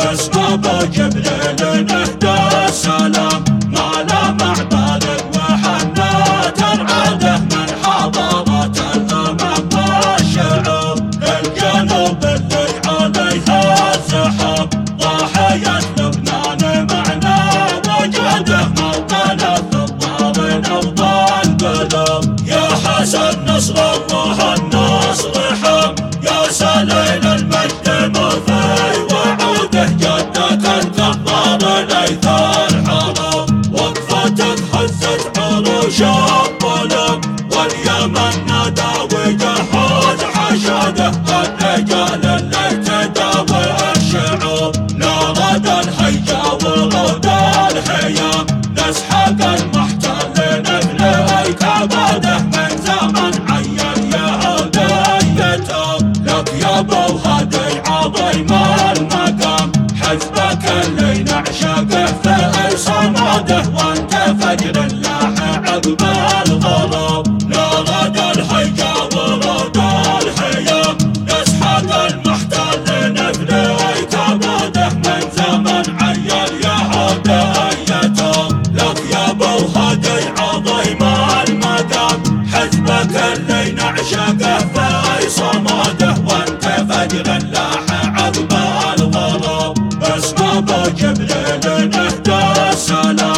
بس ابو جبريل نهدى السلام ما له معبد وحنات العاده من حضارات الامم والشعوب الجنوب اللي عليها الزحام ضاحية لبنان معنا وجوده موطن الثوار نبض القلوب يا حسن نصر الله النصر حم يا سليل المجد مضي وعوده جدة الكفار ليث الحرم وقفتك هزت عروش الظلم واليمن نادى وجهز حشده الرجال اللي تداوي الشعوب نارد الهيجا ورود الخيام نسحق المحتل نبني كبده من زمن عين يهوديته لك يا ابو هدي عظيم المقام حزبك اللي نعشقه في صمده وانت فجر اللاح عقب الغرب نارد الهيجا ورود الخيام نسحق المحتل نبني كبده من زمن عين يهوديته لك يا ابو هدي عظيم المقام حزبك اللي نعشقه في صمده وانت فجر اللاح عقب الغرب بس ابو جبريل نهدى السلام